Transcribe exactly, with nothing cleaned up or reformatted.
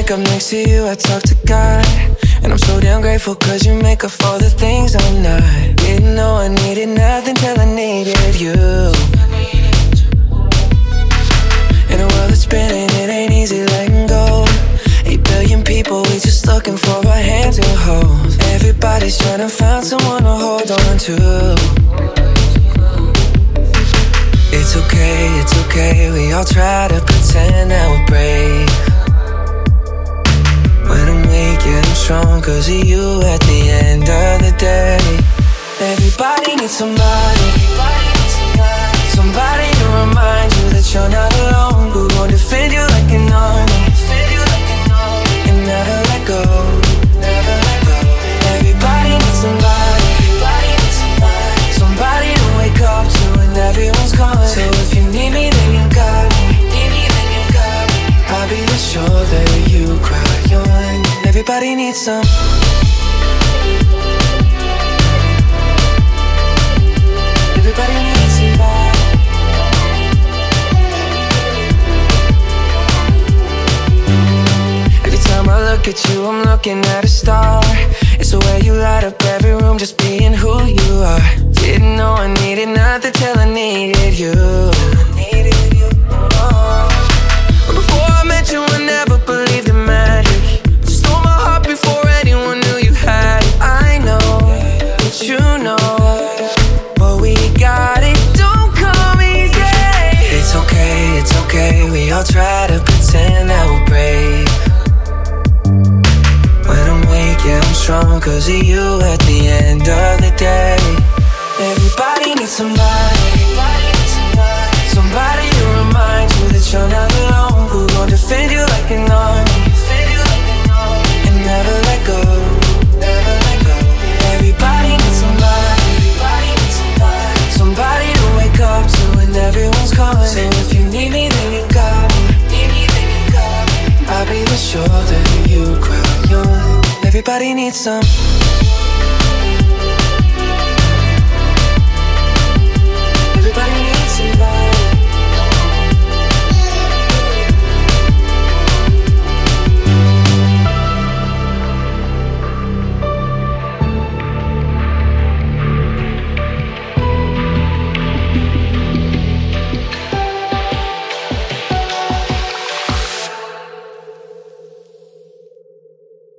wake up next to you, I talk to God. And I'm so damn grateful cause you make up for the things I'm not. Didn't know I needed nothing till I needed you. In a world that's spinning, it ain't easy letting go. Eight billion people, we just looking for a hand to hold. Everybody's trying to find someone to hold on to. It's okay, it's okay, we all try to pretend that we're brave. When I'm weak, yeah, I'm strong cause of you at the end of the day. Everybody needs somebody, somebody to remind you that you're not alone. Who gon' defend you like an army and never let go. Everybody needs somebody, somebody to wake up to when everyone's gone. So if you need me, then you got me. I'll be the shoulder you cry on. Everybody needs some. Everybody needs somebody. Every time I look at you, I'm looking at a star. It's the way you light up every room, just being who you are. Didn't know I needed nothing till I needed you. Before I met you, I never believed in magic. You stole my heart before anyone knew you had it. I know that you know, but we got it, don't come easy. It's okay, it's okay, we all try to pretend that we're brave. When I'm weak, yeah, I'm strong cause of you at the end of the day. Everybody needs somebody, somebody to remind you that you're not alone. Who gon' defend you like an army and never let go. Everybody needs somebody, somebody to wake up to when everyone's gone. So if you need me, then you got me. I'll be the shoulder you cry on. Everybody needs some.